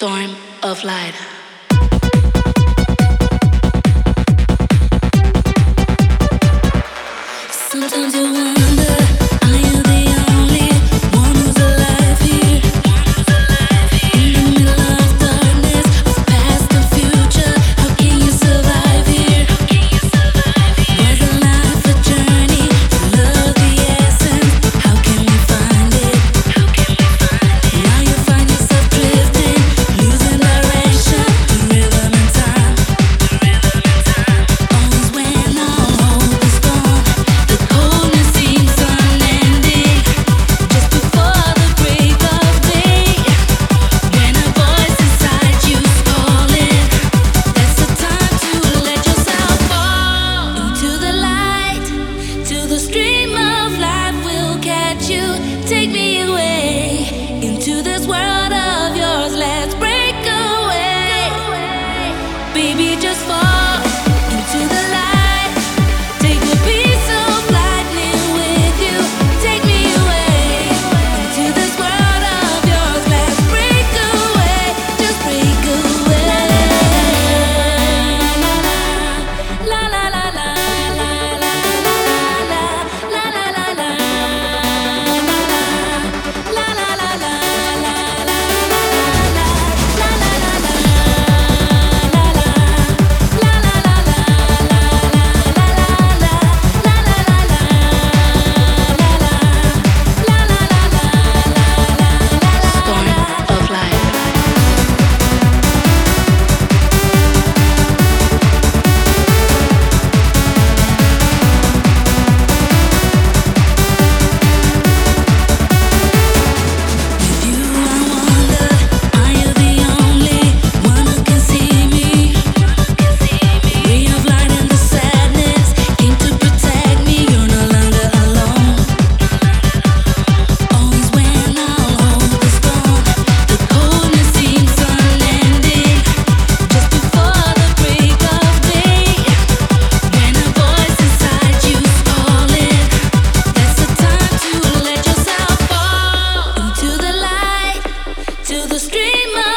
storm of light. Sometimes you wonder, are you the only one who's alive here? In the middle of darkness, of past and future, how can you survive here? Was life a journey? Is love the essence? How can we find it? Now you find yourself drifting, losing direction to rhythm and time. Always when all hope is gone, the coldness seems unending. Just before the break of day, when a voice inside you's calling, that's the time to let yourself fall into the light, till the stream of life will catch you. Take me away into this world of yours. Let's break away, baby. Just fall into the light. Take a piece of lightning with you. Take me away into this world of yours. Let's break away, just break away. La la la la la la la la la la la la la la la la la storm of life. With you I wonder, are you the only one who can see me? Ray of light in the sadness came to protect me. You're no longer alone. Always when all hope is gone, the coldness seems unending. Just before the break of day, when a voice inside you's calling, that's the time to let yourself fall into the light, till the stream of